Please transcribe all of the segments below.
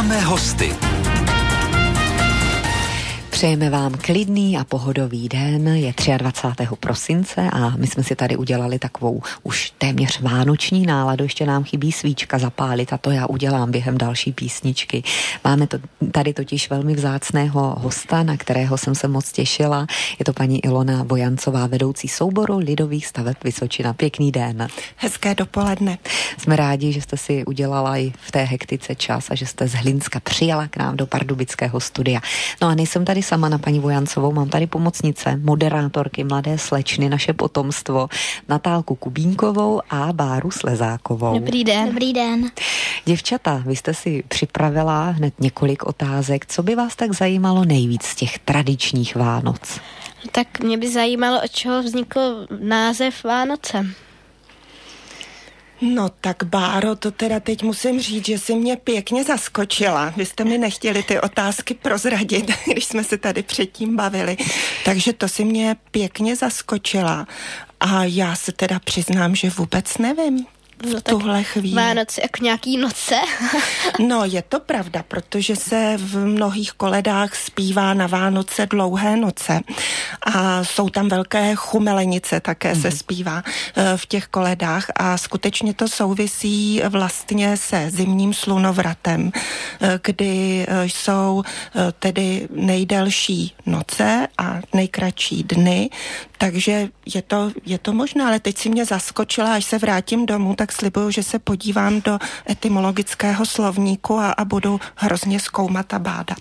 Máme hosty. Přejeme vám klidný a pohodový den, je 23. prosince a my jsme si tady udělali takovou už téměř vánoční náladu, ještě nám chybí svíčka zapálit a to já udělám během další písničky. Máme tady totiž velmi vzácného hosta, na kterého jsem se moc těšila. Je to paní Ilona Vojancová, vedoucí souboru lidových staveb Vysočina. Pěkný den. Hezké dopoledne. Jsme rádi, že jste si udělala i v té hektice čas a že jste z Hlinska přijela k nám do pardubického studia. No a nejsem tady sama na paní Vojancovou, mám tady pomocnice, moderátorky, mladé slečny, naše potomstvo, Natálku Kubínkovou a Báru Slezákovou. Dobrý den. Dobrý den. Děvčata, vy jste si připravila hned několik otázek. Co by vás tak zajímalo nejvíc z těch tradičních Vánoc? Tak mě by zajímalo, od čeho vznikl název Vánoce. No tak Báro, to teda teď musím říct, že jsi mě pěkně zaskočila. Vy jste mi nechtěli ty otázky prozradit, když jsme se tady předtím bavili. Takže to si mě pěkně zaskočila. A já se teda přiznám, že vůbec nevím. V tuhle chvíli. Vánoce jako nějaký noce? No, je to pravda, protože se v mnohých koledách zpívá na Vánoce dlouhé noce a jsou tam velké chumelenice, také se zpívá v těch koledách a skutečně to souvisí vlastně se zimním slunovratem, kdy jsou tedy nejdelší noce a nejkratší dny, takže je to možné, ale teď si mě zaskočila, až se vrátím domů, tak slibuju, že se podívám do etymologického slovníku a budu hrozně zkoumat a bádat.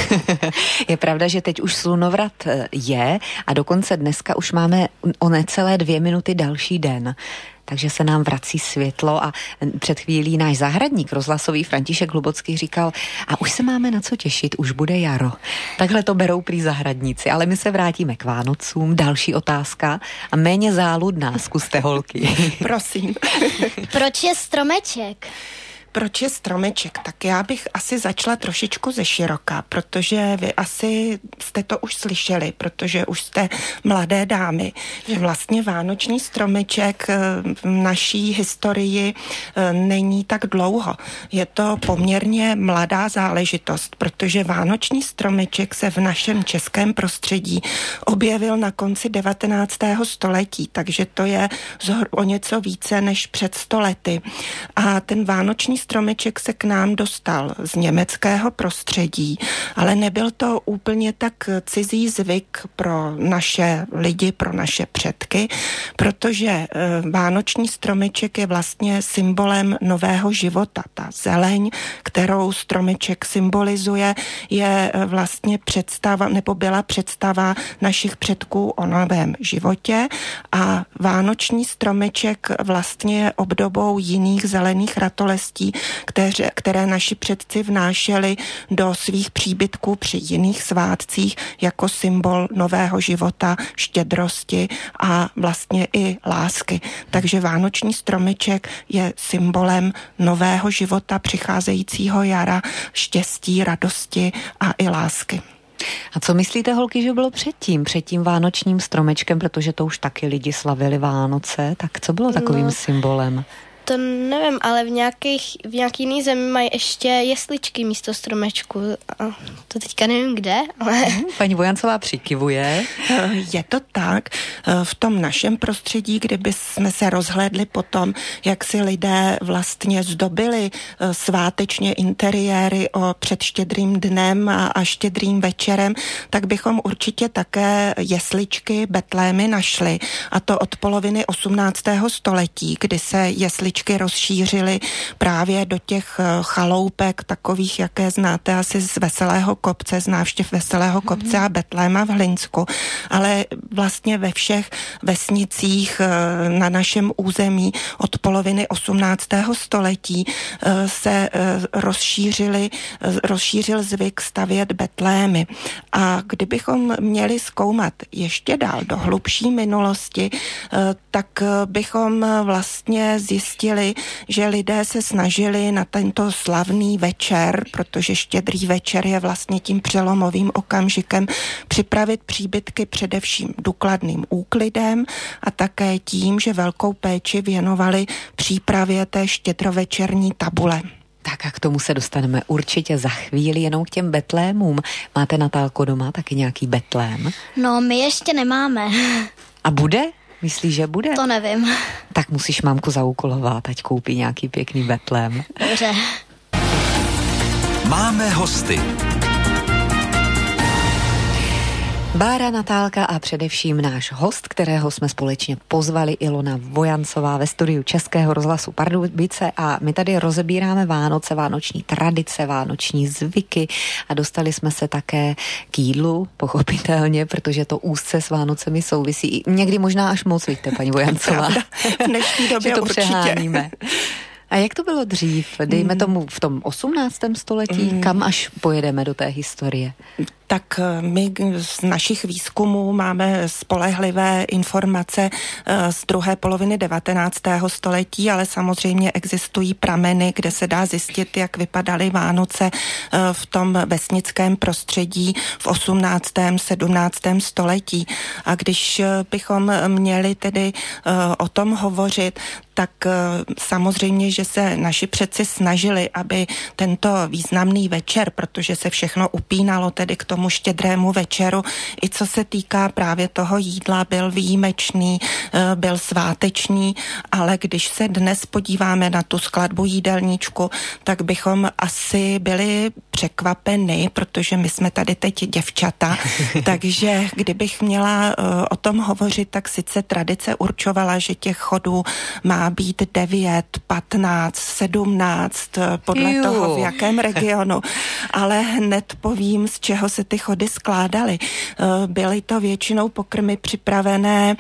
Je pravda, že teď už slunovrat je a dokonce dneska už máme o necelé 2 minuty další den. Takže se nám vrací světlo a před chvílí náš zahradník rozhlasový František Hlubocký říkal, a už se máme na co těšit, už bude jaro. Takhle to berou prý zahradníci, ale my se vrátíme k Vánocům. Další otázka a méně záludná, zkuste holky. Prosím. Proč je stromeček? Proč je stromeček? Tak já bych asi začala trošičku ze široka, protože vy asi jste to už slyšeli, protože už jste mladé dámy, že vlastně vánoční stromeček v naší historii není tak dlouho. Je to poměrně mladá záležitost, protože vánoční stromeček se v našem českém prostředí objevil na konci 19. století, takže to je o něco více než před 100 lety. A ten vánoční stromeček se k nám dostal z německého prostředí, ale nebyl to úplně tak cizí zvyk pro naše lidi, pro naše předky, protože vánoční stromeček je vlastně symbolem nového života. Ta zeleň, kterou stromeček symbolizuje, je vlastně představa, nebo byla představa našich předků o novém životě a vánoční stromeček vlastně je obdobou jiných zelených ratolestí, které naši předci vnášeli do svých příbytků při jiných svátcích jako symbol nového života, štědrosti a vlastně i lásky. Takže vánoční stromeček je symbolem nového života, přicházejícího jara, štěstí, radosti a i lásky. A co myslíte, holky, že bylo před tím vánočním stromečkem, protože to už taky lidi slavili Vánoce, tak co bylo takovým symbolem? To nevím, ale v nějaký jiný zemi mají ještě jesličky místo stromečku. A to teďka nevím kde, ale... Paní Vojancová přikivuje. Je to tak. V tom našem prostředí, kdyby jsme se rozhlédli potom, jak si lidé vlastně zdobili svátečně interiéry před štědrým dnem a štědrým večerem, tak bychom určitě také jesličky, betlémy našli. A to od poloviny 18. století, kdy se jesličky rozšířily právě do těch chaloupek, takových, jaké znáte asi z Veselého kopce, z návštěv Veselého kopce a Betléma v Hlinsku, ale vlastně ve všech vesnicích na našem území od poloviny 18. století se rozšířil zvyk stavět betlémy. A kdybychom měli zkoumat ještě dál do hlubší minulosti, tak bychom vlastně zjistili, že lidé se snažili na tento slavný večer, protože štědrý večer je vlastně tím přelomovým okamžikem, připravit příbytky především důkladným úklidem a také tím, že velkou péči věnovali přípravě té štědrovečerní tabule. Tak A k tomu se dostaneme určitě za chvíli, jenom k těm betlémům. Máte, Natálko, doma taky nějaký betlém? No, my ještě nemáme. A bude? Myslíš, že bude? To nevím. Tak musíš mámku zaúkolovat, ať koupí nějaký pěkný betlém. Dobře. Máme hosty. Bára, Natálka a především náš host, kterého jsme společně pozvali, Ilona Vojancová ve studiu Českého rozhlasu Pardubice, a my tady rozebíráme Vánoce, vánoční tradice, vánoční zvyky a dostali jsme se také k jídlu, pochopitelně, protože to úzce s Vánocemi souvisí. Někdy možná až moc, víte, paní Vojancová. V dnešní době to určitě. Přeháníme. A jak to bylo dřív? Dejme tomu v tom 18. století, kam až pojedeme do té historie? Tak my z našich výzkumů máme spolehlivé informace z druhé poloviny 19. století, ale samozřejmě existují prameny, kde se dá zjistit, jak vypadaly Vánoce v tom vesnickém prostředí v 18. 17. století. A když bychom měli tedy o tom hovořit, tak samozřejmě, že se naši předci snažili, aby tento významný večer, protože se všechno upínalo tedy k tomu štědrému večeru, i co se týká právě toho jídla, byl výjimečný, byl sváteční, ale když se dnes podíváme na tu skladbu jídelníčku, tak bychom asi byli překvapeni, protože my jsme tady teď děvčata, takže kdybych měla o tom hovořit, tak sice tradice určovala, že těch chodů má být 9, 15, 17, podle toho, v jakém regionu, ale hned povím, z čeho se ty chody skládaly. Byly to většinou pokrmy připravené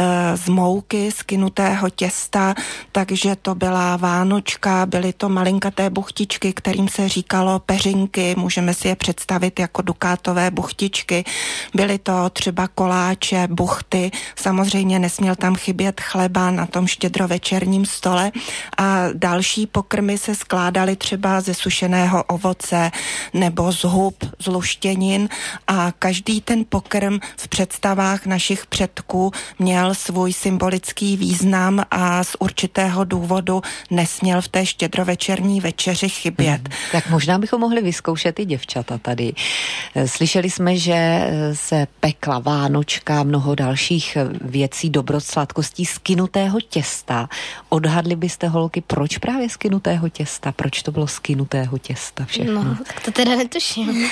z mouky, z kynutého těsta, takže to byla vánočka, byly to malinkaté buchtičky, kterým se říkalo peřinky, můžeme si je představit jako dukátové buchtičky, byly to třeba koláče, buchty, samozřejmě nesměl tam chybět chleba na tom štědrovečerním stole a další pokrmy se skládaly třeba ze sušeného ovoce nebo z hub, z luštěnin a každý ten pokrm v představách našich předků měl svůj symbolický význam a z určitého důvodu nesměl v té štědrovečerní večeři chybět. Tak možná bychom mohli vyzkoušet i děvčata tady. Slyšeli jsme, že se pekla vánočka, mnoho dalších věcí, dobrot, sladkostí z kynutého těsta. Odhadli byste, holky, proč právě z kynutého těsta? Proč to bylo z kynutého těsta všechno? No, tak to teda netuším.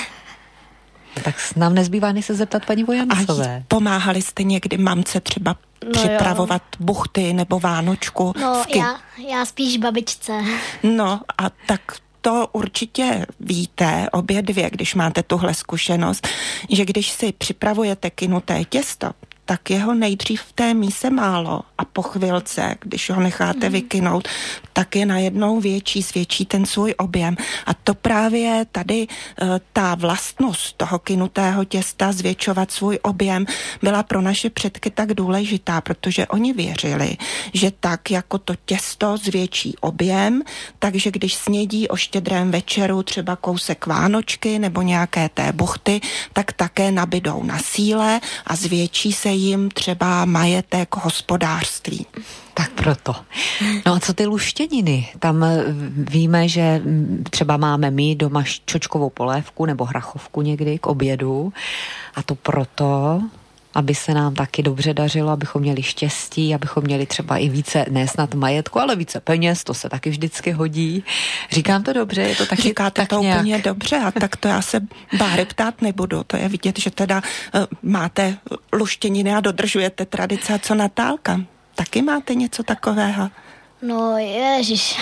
Tak nám nezbývá, než se zeptat paní Vojancové. A pomáhali jste někdy mamce třeba připravovat buchty nebo vánočku? No, já spíš babičce. No a tak to určitě víte, obě dvě, když máte tuhle zkušenost, že když si připravujete kynuté těsto, tak jeho nejdřív v té míse málo a po chvilce, když ho necháte vykynout, tak je najednou větší, zvětší ten svůj objem. A to právě tady ta vlastnost toho kynutého těsta zvětšovat svůj objem byla pro naše předky tak důležitá, protože oni věřili, že tak jako to těsto zvětší objem, takže když snědí o štědrém večeru třeba kousek vánočky nebo nějaké té buchty, tak také nabydou na síle a zvětší se jim třeba majetek, hospodářství. Tak proto. No a co ty luštěniny? Tam víme, že třeba máme my doma čočkovou polévku nebo hrachovku někdy k obědu a to proto, aby se nám taky dobře dařilo, abychom měli štěstí, abychom měli třeba i více, ne snad majetku, ale více peněz, to se taky vždycky hodí. Říkám to dobře, je to taky říkáte tak to nějak úplně dobře a tak to já se Báry ptát nebudu. To je vidět, že teda máte luštěniny a dodržujete tradice. A co Natálka? Taky máte něco takového? No ježiš.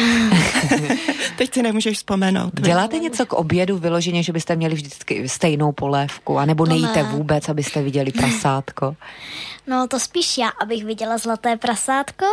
Teď si nemůžeš vzpomenout. Děláte něco k obědu vyloženě, že byste měli vždycky stejnou polévku, anebo nejíte vůbec, abyste viděli prasátko? No to spíš já, abych viděla zlaté prasátko,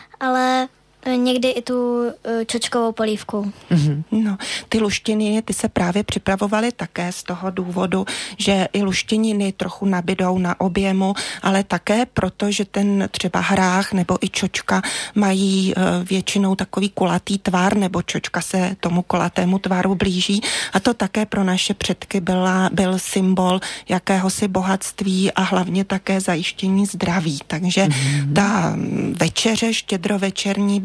ale někdy i tu čočkovou polívku. Mm-hmm. No, ty luštěniny, ty se právě připravovaly také z toho důvodu, že i luštěniny trochu nabydou na objemu, ale také proto, že ten třeba hrách nebo i čočka mají většinou takový kulatý tvar, nebo čočka se tomu kulatému tvaru blíží a to také pro naše předky byl symbol jakéhosi bohatství a hlavně také zajištění zdraví. Takže ta večeře štědrovečerní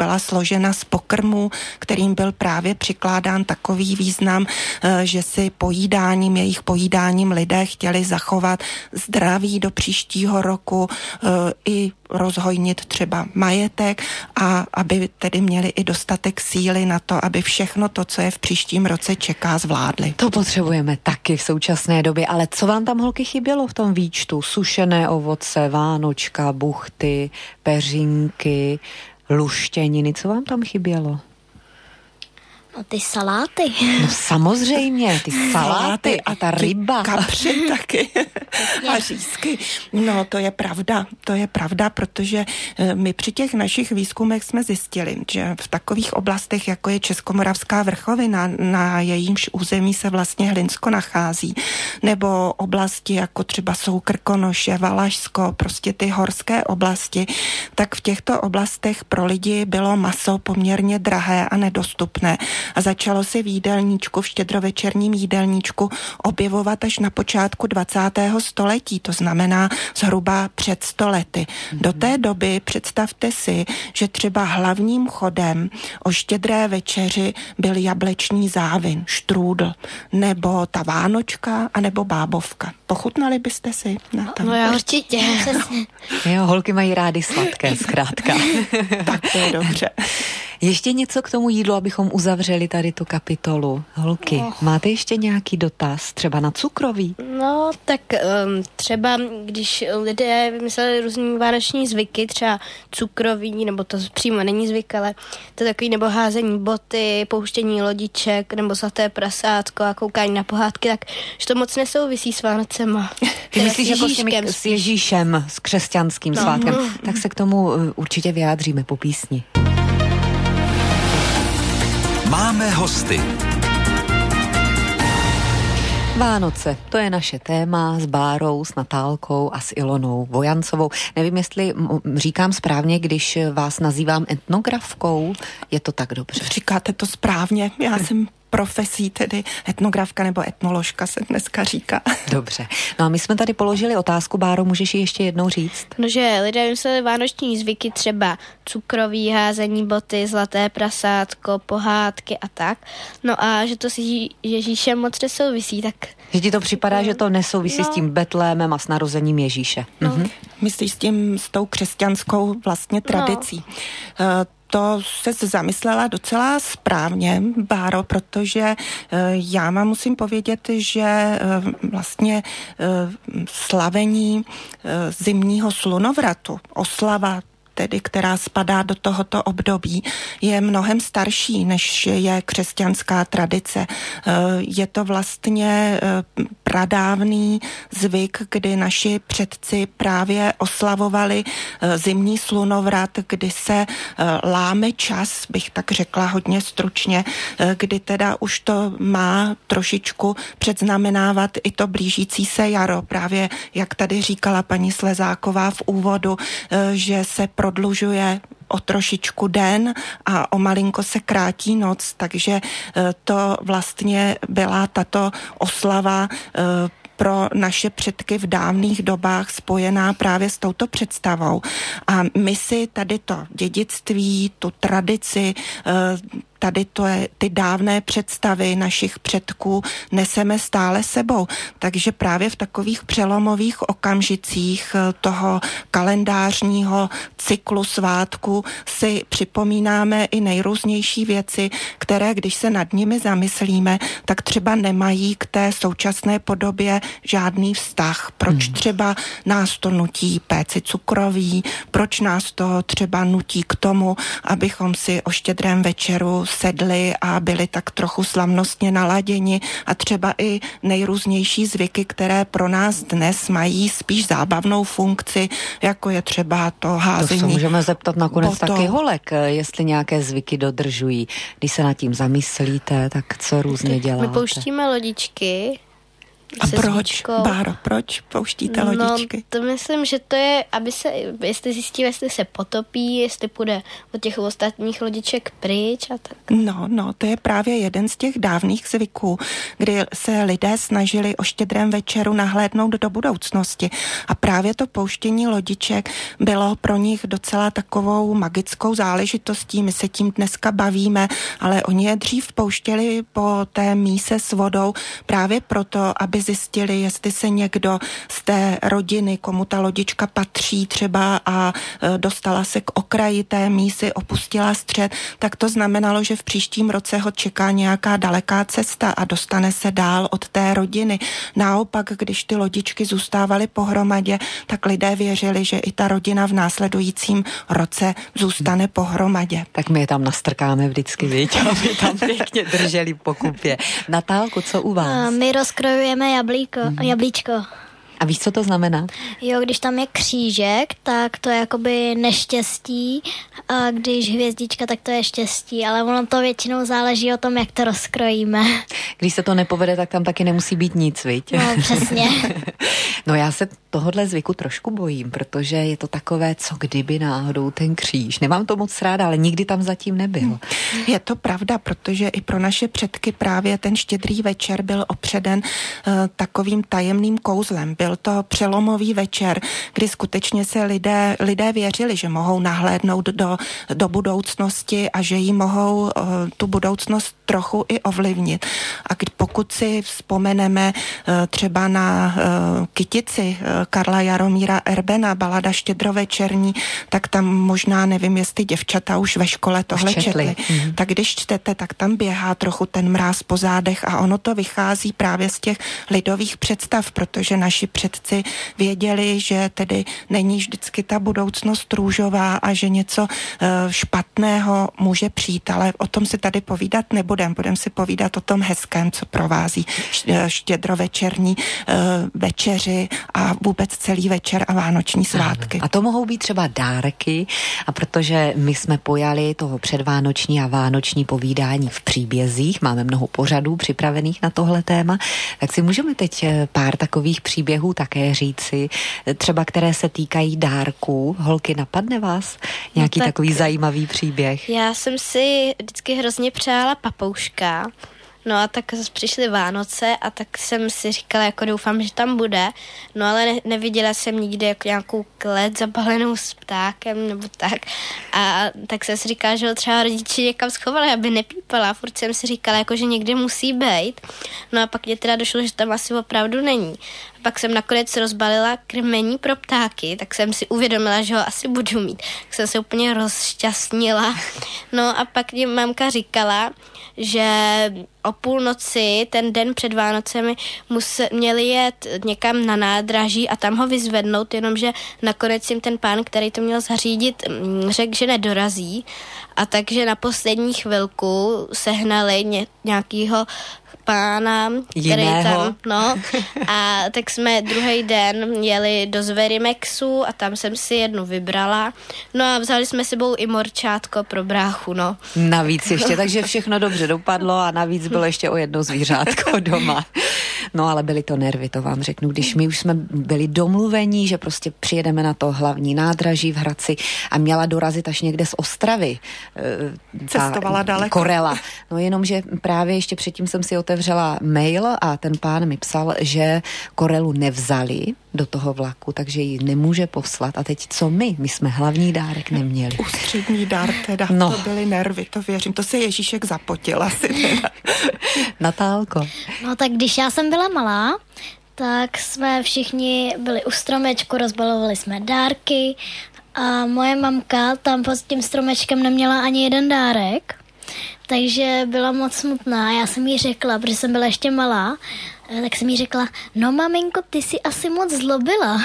byla složena z pokrmů, kterým byl právě přikládán takový význam, že si jejich pojídáním lidé chtěli zachovat zdraví do příštího roku i rozhojnit třeba majetek a aby tedy měli i dostatek síly na to, aby všechno to, co je v příštím roce čeká, zvládli. To potřebujeme taky v současné době, ale co vám tam, holky, chybělo v tom výčtu? Sušené ovoce, vánočka, buchty, peřinky, luštěniny, co vám tam chybělo? No ty saláty. No samozřejmě, ty saláty a ta ryba. Kapři taky. A řízky. No to je pravda, protože my při těch našich výzkumech jsme zjistili, že v takových oblastech, jako je Českomoravská vrchovina, na jejímž území se vlastně Hlinsko nachází, nebo oblasti, jako třeba jsou Krkonoše, Valašsko, prostě ty horské oblasti, tak v těchto oblastech pro lidi bylo maso poměrně drahé a nedostupné. A začalo se v jídelníčku, v štědrovečerním jídelníčku objevovat až na počátku 20. století, to znamená zhruba před 100 lety. Do té doby představte si, že třeba hlavním chodem o štědré večeři byl jablečný závin, štrůdl, nebo ta vánočka, anebo bábovka. Pochutnali byste si? No já určitě. Jo, holky mají rády sladké, zkrátka. Tak to je dobře. Ještě něco k tomu jídlu, abychom uzavřeli tady tu kapitolu. Holky, máte ještě nějaký dotaz? Třeba na cukroví? No, tak třeba, když lidé vymysleli různý vánoční zvyky, třeba cukroví, nebo to přímo není zvyk, ale to takový, nebo házení boty, pouštění lodiček, nebo zlaté prasátko a koukání na pohádky, tak že to moc nesouvisí s Vánocema. Ty myslíš jako s Ježíšem, s křesťanským svátkem. Tak se k tomu určitě vyjádříme po písni. Máme hosty. Vánoce, to je naše téma s Bárou, s Natálkou a s Ilonou Vojancovou. Nevím, jestli říkám správně, když vás nazývám etnografkou. Je to tak dobře? Říkáte to správně. Já jsem profesí, tedy etnografka nebo etnoložka se dneska říká. Dobře. No a my jsme tady položili otázku, Báro, můžeš ji ještě jednou říct? No, že lidé vymysleli vánoční zvyky, třeba cukroví, házení boty, zlaté prasátko, pohádky a tak. No a že to s Ježíšem moc nesouvisí, tak... Že ti to připadá, že to nesouvisí s tím Betlémem a s narozením Ježíše. No. Myslíš s tou křesťanskou vlastně tradicí. To se zamyslela docela správně, Báro, protože já vám musím povědět, že vlastně slavení zimního slunovratu, oslava tedy, která spadá do tohoto období, je mnohem starší, než je křesťanská tradice. Je to vlastně pradávný zvyk, kdy naši předci právě oslavovali zimní slunovrat, kdy se láme čas, bych tak řekla hodně stručně, kdy teda už to má trošičku předznamenávat i to blížící se jaro. Právě jak tady říkala paní Slezáková v úvodu, že se prodlužuje o trošičku den a o malinko se krátí noc, takže to vlastně byla tato oslava pro naše předky v dávných dobách spojená právě s touto představou. A my si tady to dědictví, tu tradici, tady ty dávné představy našich předků neseme stále sebou. Takže právě v takových přelomových okamžicích toho kalendářního cyklu svátku si připomínáme i nejrůznější věci, které, když se nad nimi zamyslíme, tak třeba nemají k té současné podobě žádný vztah. Proč třeba nás to nutí péci cukroví, proč nás to třeba nutí k tomu, abychom si o štědrém večeru sedli a byli tak trochu slavnostně naladěni a třeba i nejrůznější zvyky, které pro nás dnes mají spíš zábavnou funkci, jako je třeba to házení. To se můžeme zeptat nakonec taky holek, jestli nějaké zvyky dodržují. Když se nad tím zamyslíte, tak co různě děláte? My pouštíme lodičky A proč, Báro, proč pouštíte lodičky? No, to myslím, že to je, aby se, jestli zjistí, jestli se potopí, jestli půjde od těch ostatních lodiček pryč a tak. No, to je právě jeden z těch dávných zvyků, kdy se lidé snažili o Štědrém večeru nahlédnout do budoucnosti. A právě to pouštění lodiček bylo pro nich docela takovou magickou záležitostí. My se tím dneska bavíme, ale oni je dřív pouštěli po té míse s vodou právě proto, aby zjistili, jestli se někdo z té rodiny, komu ta lodička patří třeba a dostala se k okraji té mísy, opustila střed, tak to znamenalo, že v příštím roce ho čeká nějaká daleká cesta a dostane se dál od té rodiny. Naopak, když ty lodičky zůstávaly pohromadě, tak lidé věřili, že i ta rodina v následujícím roce zůstane pohromadě. Tak my je tam nastrkáme vždycky, víte, aby tam pěkně drželi po kupě. Natálko, co u vás? My rozkrojujeme jablíčko. A víš, co to znamená? Jo, když tam je křížek, tak to je jakoby neštěstí, a když hvězdička, tak to je štěstí, ale ono to většinou záleží o tom, jak to rozkrojíme. Když se to nepovede, tak tam taky nemusí být nic, viď? No, přesně. No já se tohodle zvyku trošku bojím, protože je to takové, co kdyby náhodou ten kříž. Nemám to moc ráda, ale nikdy tam zatím nebyl. Je to pravda, protože i pro naše předky právě ten Štědrý večer byl opředen takovým tajemným kouzlem. Byl to přelomový večer, kdy skutečně se lidé věřili, že mohou nahlédnout do budoucnosti a že jí mohou tu budoucnost trochu i ovlivnit. A pokud si vzpomeneme třeba na Kytici Karla Jaromíra Erbena, balada Štědrovečerní, tak tam možná, nevím, jestli děvčata už ve škole tohle četli. Tak když čtete, tak tam běhá trochu ten mráz po zádech a ono to vychází právě z těch lidových představ, protože naši předci věděli, že tedy není vždycky ta budoucnost růžová a že něco špatného může přijít, ale o tom si tady povídat nebudeme. Budeme si povídat o tom hezkém, co provází štědrovečerní večeři a vůbec celý večer a vánoční svátky. A to mohou být třeba dárky, a protože my jsme pojali toho předvánoční a vánoční povídání v příbězích, máme mnoho pořadů připravených na tohle téma, tak si můžeme teď pár takových příběhů také říci, třeba které se týkají dárků. Holky, napadne vás nějaký takový zajímavý příběh? Já jsem si vždycky hrozně přála papouška. No a tak přišly Vánoce a tak jsem si říkala, jako doufám, že tam bude. No ale neviděla jsem nikdy jako nějakou klec zabalenou s ptákem nebo tak. A tak jsem si říkala, že ho třeba rodiče někam schovali, aby nepípala. Furt jsem si říkala, jako, že někde musí být. No a pak mě teda došlo, že tam asi opravdu není. A pak jsem nakonec rozbalila krmení pro ptáky, tak jsem si uvědomila, že ho asi budu mít. Tak jsem se úplně rozšťastnila. No a pak mě mamka říkala, že o půlnoci, ten den před Vánocemi, měli jet někam na nádraží a tam ho vyzvednout, jenomže nakonec jim ten pán, který to měl zařídit, řekl, že nedorazí. A takže na poslední chvilku sehnali nějakýho pána, který tam, a tak jsme druhý den jeli do Zverimexu a tam jsem si jednu vybrala. No a vzali jsme sebou i morčátko pro bráchu, no. Navíc ještě, takže všechno dobře dopadlo a navíc bylo ještě o jedno zvířátko doma. No ale byly to nervy, to vám řeknu, když my už jsme byli domluvení, že prostě přijedeme na to hlavní nádraží v Hradci a měla dorazit až někde z Ostravy. Cestovala daleko. Korela. No jenom, že právě ještě předtím jsem si otevřela mail a ten pán mi psal, že Korelu nevzali do toho vlaku, takže ji nemůže poslat. A teď co my? My jsme hlavní dárek neměli. Ústřední dár teda, no. To byly nervy, to věřím. To se Ježíšek zapotil asi teda. Natálko. No tak když já jsem byla malá, tak jsme všichni byli u stromečku, rozbalovali jsme dárky a moje mamka tam pod tím stromečkem neměla ani jeden dárek, takže byla moc smutná. Já jsem jí řekla, protože jsem byla ještě malá, tak jsem jí řekla, no maminko, ty jsi asi moc zlobila.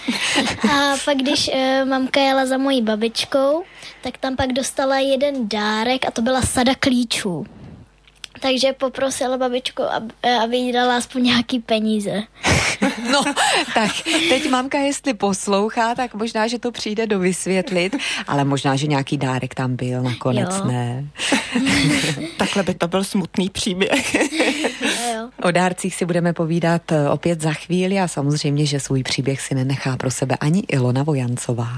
A pak když mamka jela za mojí babičkou, tak tam pak dostala jeden dárek a to byla sada klíčů. Takže poprosila babičku, aby jí dala aspoň nějaký peníze. No, tak teď mamka, jestli poslouchá, tak možná, že to přijde dovysvětlit, ale možná, že nějaký dárek tam byl nakonec, Jo. ne? Takhle by to byl smutný příběh. O dárcích si budeme povídat opět za chvíli a samozřejmě, že svůj příběh si nenechá pro sebe ani Ilona Vojancová.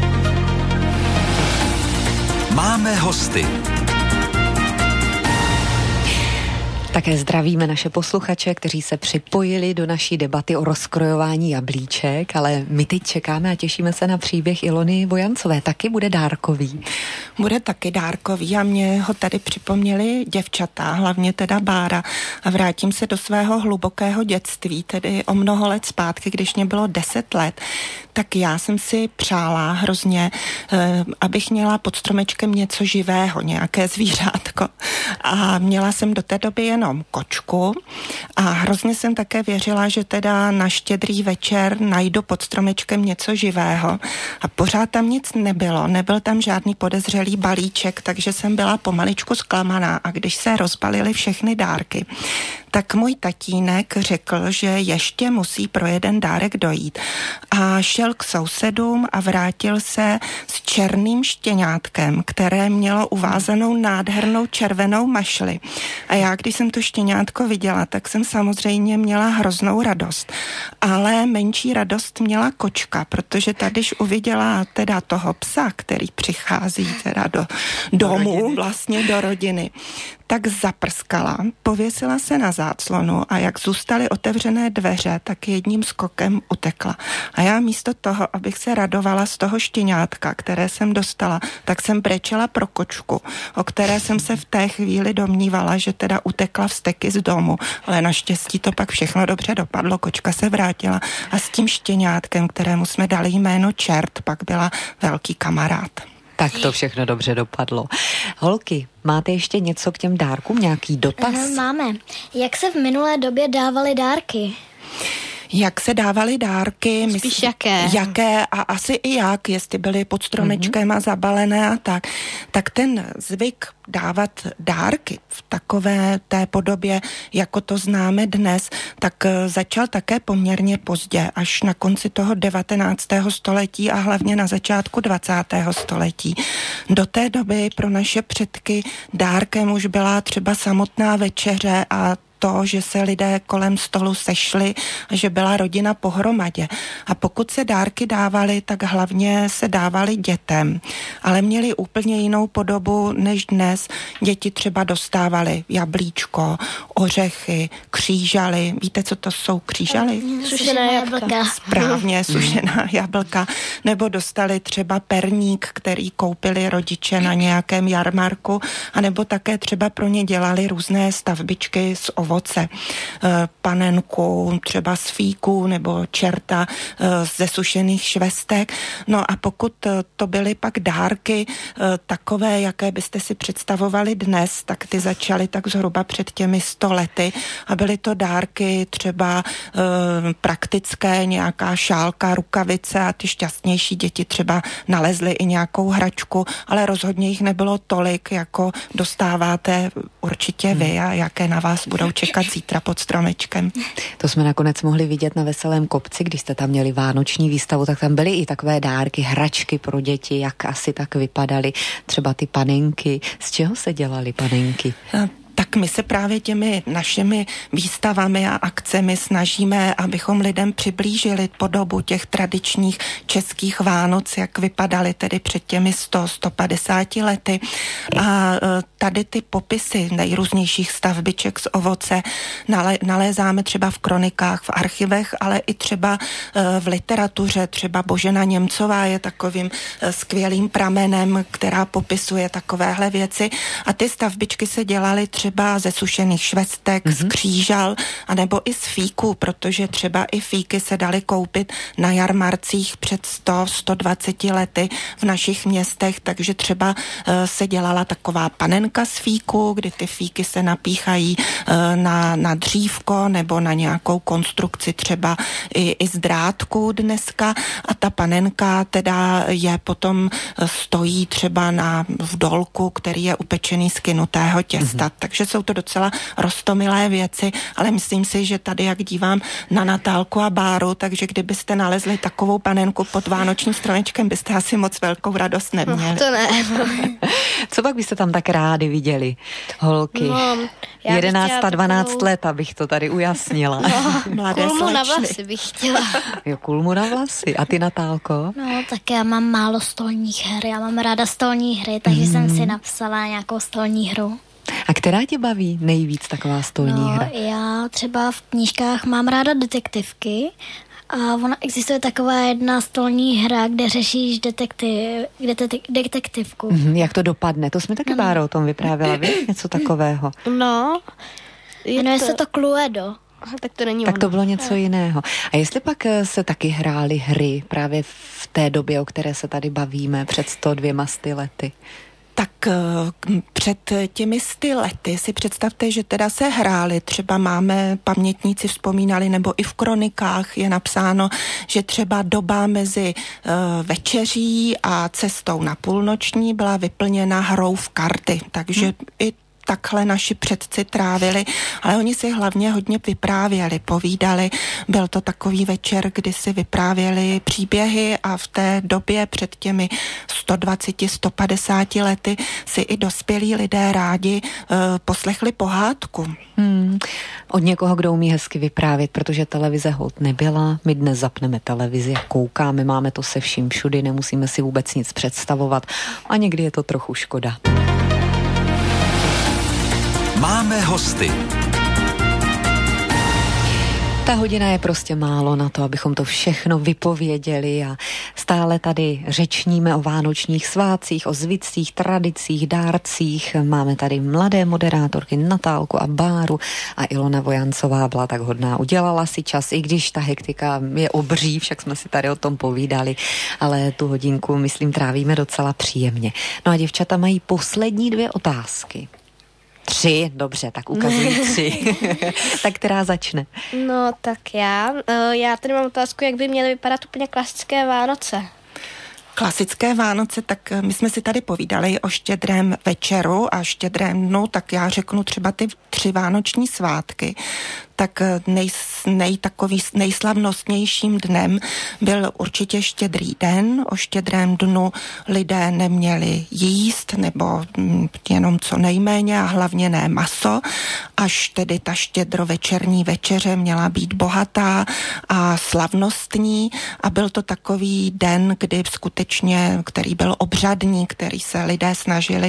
Máme hosty. Také zdravíme naše posluchače, kteří se připojili do naší debaty o rozkrojování jablíček, ale my teď čekáme a těšíme se na příběh Ilony Vojancové. Taky bude dárkový. Bude taky dárkový a mě ho tady připomněli děvčata, hlavně teda Bára. A vrátím se do svého hlubokého dětství, tedy o mnoho let zpátky, když mě bylo 10 let, tak já jsem si přála hrozně, abych měla pod stromečkem něco živého, nějaké zvířátko. A měla jsem do té doby jenom kočku a hrozně jsem také věřila, že teda na Štědrý večer najdu pod stromečkem něco živého. A pořád tam nic nebylo, nebyl tam žádný podezřelý balíček, takže jsem byla pomaličku zklamaná a když se rozbalily všechny dárky, tak můj tatínek řekl, že ještě musí pro jeden dárek dojít. A šel k sousedům a vrátil se s černým štěňátkem, které mělo uvázanou nádhernou červenou mašli. A já, když jsem to štěňátko viděla, tak jsem samozřejmě měla hroznou radost. Ale menší radost měla kočka, protože tady, když uviděla teda toho psa, který přichází teda do domu, vlastně do rodiny, tak zaprskala, pověsila se na záclonu a jak zůstaly otevřené dveře, tak jedním skokem utekla. A já místo toho, abych se radovala z toho štěňátka, které jsem dostala, tak jsem brečela pro kočku, o které jsem se v té chvíli domnívala, že teda utekla vzteky z domu, ale naštěstí to pak všechno dobře dopadlo, kočka se vrátila a s tím štěňátkem, kterému jsme dali jméno Čert, pak byla velký kamarád. Tak to všechno dobře dopadlo. Holky, máte ještě něco k těm dárkům? Nějaký dotaz? Máme. Jak se v minulé době dávaly dárky? Jak se dávaly dárky? Spíš jaké? Jaké a asi i jak, jestli byly pod stromečkem a zabalené a tak ten zvyk dávat dárky v takové té podobě, jako to známe dnes, tak začal také poměrně pozdě, až na konci toho 19. století a hlavně na začátku 20. století. Do té doby pro naše předky dárkem už byla třeba samotná večeře a to, že se lidé kolem stolu sešli a že byla rodina pohromadě. A pokud se dárky dávaly, tak hlavně se dávaly dětem. Ale měly úplně jinou podobu než dnes. Děti třeba dostávaly jablíčko, ořechy, křížaly. Víte, co to jsou křížaly? Sušená jablka. Správně, sušená jablka. Nebo dostali třeba perník, který koupili rodiče na nějakém jarmarku, anebo také třeba pro ně dělali různé stavbičky z ovoce. Panenku, třeba z fíků nebo čerta ze sušených švestek. No a pokud to byly pak dárky takové, jaké byste si představovali dnes, tak ty začaly tak zhruba před těmi 100 lety a byly to dárky třeba praktické, nějaká šálka, rukavice a ty šťastnější děti třeba nalezly i nějakou hračku, ale rozhodně jich nebylo tolik, jako dostáváte určitě vy a jaké na vás budou čekat zítra pod stromečkem. To jsme nakonec mohli vidět na Veselém kopci, když jste tam měli vánoční výstavu, tak tam byly i takové dárky, hračky pro děti, jak asi tak vypadaly, třeba ty panenky. Z čeho se dělaly panenky? Tak my se právě těmi našimi výstavami a akcemi snažíme, abychom lidem přiblížili podobu těch tradičních českých Vánoc, jak vypadaly tedy před těmi 100-150 lety. A tady ty popisy nejrůznějších stavbiček z ovoce nalézáme třeba v kronikách, v archivech, ale i třeba v literatuře. Třeba Božena Němcová je takovým skvělým pramenem, která popisuje takovéhle věci. A ty stavbičky se dělaly třeba ze sušených švestek, z křížal, anebo i z fíků, protože třeba i fíky se daly koupit na jarmarcích před 100-120 lety v našich městech, takže třeba se dělala taková panenka z fíku, kdy ty fíky se napíchají na dřívko nebo na nějakou konstrukci třeba i z drátku dneska a ta panenka teda je potom stojí třeba v dolku, který je upečený z kynutého těsta, takže takže jsou to docela roztomilé věci, ale myslím si, že tady, jak dívám na Natálku a Báru, takže kdybyste nalezli takovou panenku pod vánočním stromečkem, byste asi moc velkou radost neměli. No, to ne. Co pak byste tam tak rádi viděli, holky? No, 11 a 12 takovou... let, abych to tady ujasnila. Mladé Kulmu na slečny. vlasy bych chtěla. Jo, kulmu na vlasy. A ty, Natálko? No, tak já mám málo stolních her. Já mám ráda stolní hry, takže jsem si napsala nějakou stolní hru. A která tě baví nejvíc, taková stolní hra? Já třeba v knížkách mám ráda detektivky a ona existuje taková jedna stolní hra, kde řešíš detektivku. Jak to dopadne? To jsme taky, Báro, o tom vyprávěla. Víš něco takového? No. Jmenuje se to Cluedo. Aha, tak to není Tak ono. to bylo něco jiného. A jestli pak se taky hrály hry právě v té době, o které se tady bavíme, před 102 lety? Tak před těmi 100 lety si představte, že teda se hráli, třeba máme, pamětníci vzpomínali, nebo i v kronikách je napsáno, že třeba doba mezi večeří a cestou na půlnoční byla vyplněna hrou v karty, takže i takhle naši předci trávili, ale oni si hlavně hodně vyprávěli, povídali. Byl to takový večer, kdy si vyprávěli příběhy a v té době před těmi 120-150 lety si i dospělí lidé rádi poslechli pohádku. Od někoho, kdo umí hezky vyprávět, protože televize holt nebyla. My dnes zapneme televizi a koukáme, máme to se vším všudy, nemusíme si vůbec nic představovat a někdy je to trochu škoda. Máme hosty. Ta hodina je prostě málo na to, abychom to všechno vypověděli a stále tady řečníme o vánočních svátcích, o zvicích, tradicích, dárcích. Máme tady mladé moderátorky Natálku a Báru a Ilona Vojancová byla tak hodná. Udělala si čas, i když ta hektika je obří, však jsme si tady o tom povídali, ale tu hodinku, myslím, trávíme docela příjemně. No a děvčata mají poslední 2 otázky. 3, dobře, tak ukazují 3. Tak která začne? No, tak já tady mám otázku, jak by měly vypadat úplně klasické Vánoce. Klasické Vánoce, tak my jsme si tady povídali o Štědrém večeru a Štědrém dnu, tak já řeknu třeba ty 3 vánoční svátky. Tak nejslavnostnějším dnem byl určitě Štědrý den. O Štědrém dnu lidé neměli jíst nebo jenom co nejméně a hlavně ne maso, až tedy ta štědrovečerní večeře měla být bohatá a slavnostní a byl to takový den, kdy skutečně, který byl obřadní, který se lidé snažili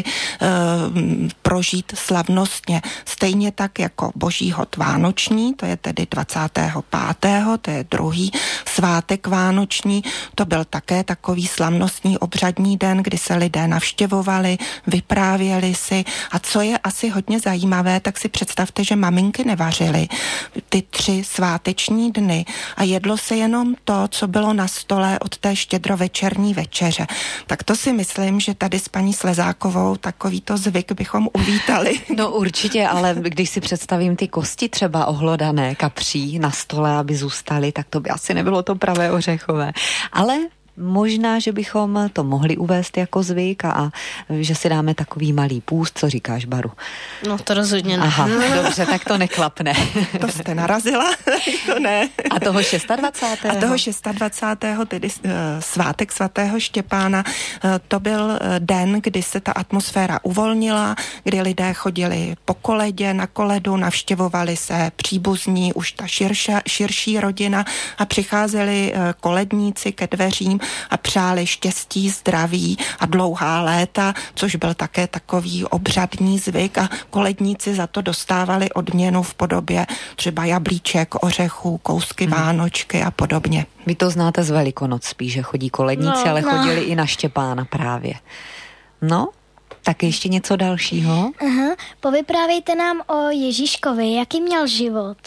prožít slavnostně. Stejně tak jako Boží hod vánoční, to je tedy 25. to je druhý svátek vánoční, to byl také takový slavnostní obřadní den, kdy se lidé navštěvovali, vyprávěli si a co je asi hodně zajímavé, tak si představte, že maminky nevařily ty 3 sváteční dny a jedlo se jenom to, co bylo na stole od té štědrovečerní večeře. Tak to si myslím, že tady s paní Slezákovou takovýto zvyk bychom uvítali. No určitě, ale když si představím ty kosti třeba ohlodané kapří na stole, aby zůstaly, tak to by asi nebylo to pravé ořechové. Ale možná, že bychom to mohli uvést jako zvyk a že si dáme takový malý půst. Co říkáš, Baru? No to rozhodně ne. Aha, dobře, tak to neklapne. To jste narazila, to ne. A toho 26. A toho 26. tedy svátek svatého Štěpána, to byl den, kdy se ta atmosféra uvolnila, kdy lidé chodili po koledě, na koledu, navštěvovali se příbuzní, už ta širší rodina a přicházeli koledníci ke dveřím a přáli štěstí, zdraví a dlouhá léta, což byl také takový obřadní zvyk a koledníci za to dostávali odměnu v podobě třeba jablíček, ořechů, kousky vánočky a podobně. Vy to znáte z Velikonoc spíš, že chodí koledníci, ale chodili i na Štěpána právě. No, tak ještě něco dalšího? Aha, povyprávějte nám o Ježíškovi, jaký měl život.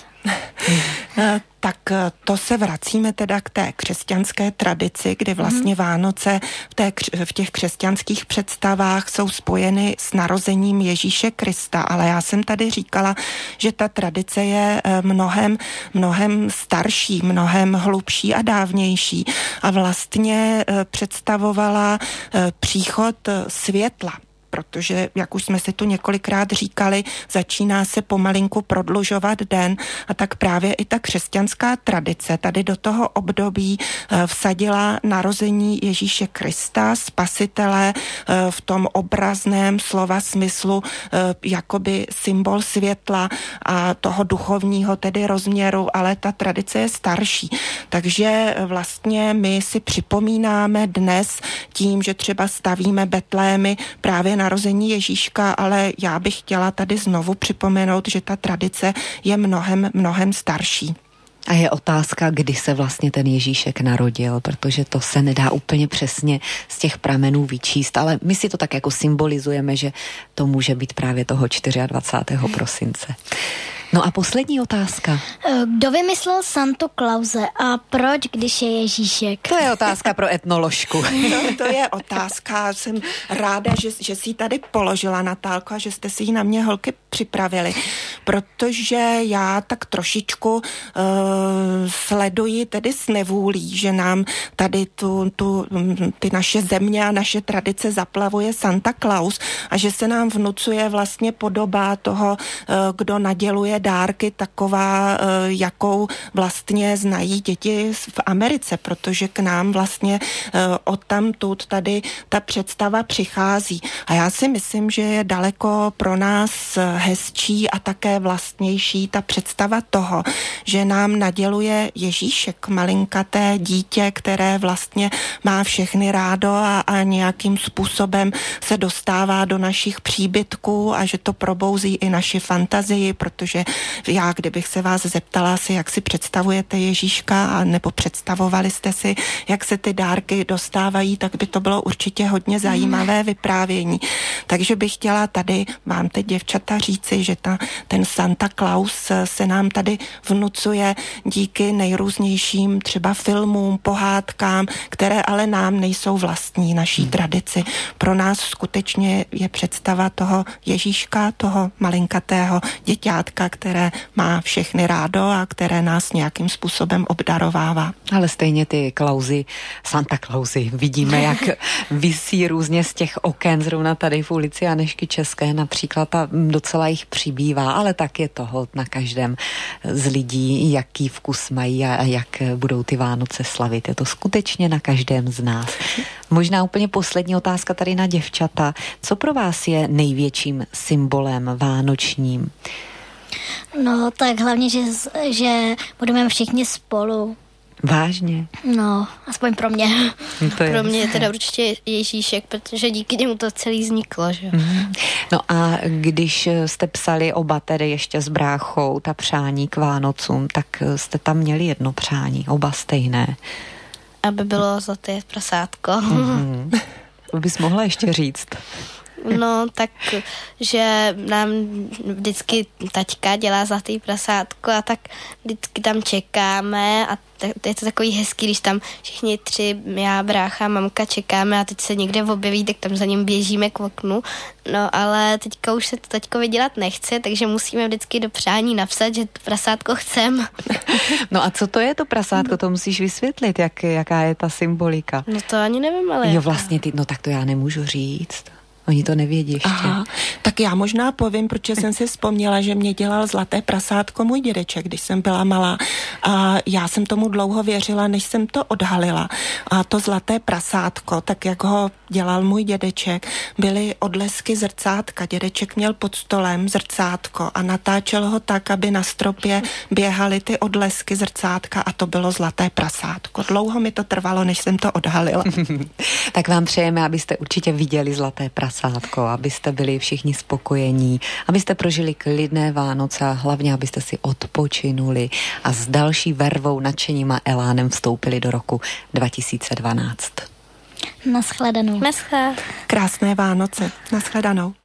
Tak to se vracíme teda k té křesťanské tradici, kdy vlastně Vánoce v těch křesťanských představách jsou spojeny s narozením Ježíše Krista, ale já jsem tady říkala, že ta tradice je mnohem starší, mnohem hlubší a dávnější a vlastně představovala příchod světla. protože, jak už jsme si tu několikrát říkali, začíná se pomalinku prodlužovat den a tak právě i ta křesťanská tradice tady do toho období vsadila narození Ježíše Krista, spasitele, v tom obrazném slova smyslu jakoby symbol světla a toho duchovního tedy rozměru, ale ta tradice je starší. Takže vlastně my si připomínáme dnes tím, že třeba stavíme betlémy právě narození Ježíška, ale já bych chtěla tady znovu připomenout, že ta tradice je mnohem starší. A je otázka, kdy se vlastně ten Ježíšek narodil, protože to se nedá úplně přesně z těch pramenů vyčíst, ale my si to tak jako symbolizujeme, že to může být právě toho 24. prosince. No a poslední otázka. Kdo vymyslel Santu Klause a proč, když je Ježíšek? To je otázka pro etnoložku. To je otázka. Jsem ráda, že si ji tady položila, Natálko, a že jste si ji na mě, holky, připravili, protože já tak trošičku sleduji tedy s nevůlí, že nám tady ty naše země a naše tradice zaplavuje Santa Claus a že se nám vnucuje vlastně podoba toho, kdo naděluje dárky, taková, jakou vlastně znají děti v Americe, protože k nám vlastně odtamtud tady ta představa přichází. A já si myslím, že je daleko pro nás hezčí a také vlastnější ta představa toho, že nám naděluje Ježíšek, malinkaté dítě, které vlastně má všechny rádo a nějakým způsobem se dostává do našich příbytků a že to probouzí i naši fantazii, protože já, kdybych se vás zeptala si, jak si představujete Ježíška, a nebo představovali jste si, jak se ty dárky dostávají, tak by to bylo určitě hodně zajímavé vyprávění. Takže bych chtěla tady vám teď, děvčata, říci, že ten Santa Claus se nám tady vnucuje díky nejrůznějším třeba filmům, pohádkám, které ale nám nejsou vlastní naší tradici. Pro nás skutečně je představa toho Ježíška, toho malinkatého děťátka, které má všechny rádo a které nás nějakým způsobem obdarovává. Ale stejně ty Klausy, Santa Clausy, vidíme, jak visí různě z těch oken, zrovna tady v ulici Anežky České například, a docela jich přibývá, ale tak je toho na každém z lidí, jaký vkus mají a jak budou ty Vánoce slavit. Je to skutečně na každém z nás. Možná úplně poslední otázka tady na děvčata. Co pro vás je největším symbolem vánočním? No, tak hlavně, že budeme všichni spolu. Vážně? No, aspoň pro mě. Pro mě je teda určitě Ježíšek, protože díky němu to celý vzniklo, že? No a když jste psali oba tedy ještě s bráchou ta přání k Vánocům, tak jste tam měli jedno přání, oba stejné. Aby bylo zlaté prasátko. To bys mohla ještě říct. No, tak, že nám vždycky taťka dělá zlatý prasátko a tak vždycky tam čekáme a je to takový hezký, když tam všichni tři, já, brácha, mamka čekáme a teď se někde objeví, tak tam za ním běžíme k oknu. No, ale teďka už se to taťkovi dělat nechce, takže musíme vždycky do přání napsat, že to prasátko chcem. No a co to je to prasátko? To musíš vysvětlit, jaká je ta symbolika. No to ani nevím, ale... Jo, vlastně no tak to já nemůžu říct. Oni to nevědí ještě. Aha, tak já možná povím, protože jsem si vzpomněla, že mě dělal zlaté prasátko můj dědeček, když jsem byla malá. A já jsem tomu dlouho věřila, než jsem to odhalila. A to zlaté prasátko, tak jak ho dělal můj dědeček, byly odlesky zrcátka. Dědeček měl pod stolem zrcátko a natáčel ho tak, aby na stropě běhaly ty odlesky zrcátka a to bylo zlaté prasátko. Dlouho mi to trvalo, než jsem to odhalila. Tak vám přejeme, abyste určitě viděli zlaté prasátko, abyste byli všichni spokojení, abyste prožili klidné Vánoce a hlavně, abyste si odpočinuli a s další vervou, nadšením a elánem vstoupili do roku 2012. Naschledanou. Naschle. Krásné Vánoce. Naschledanou.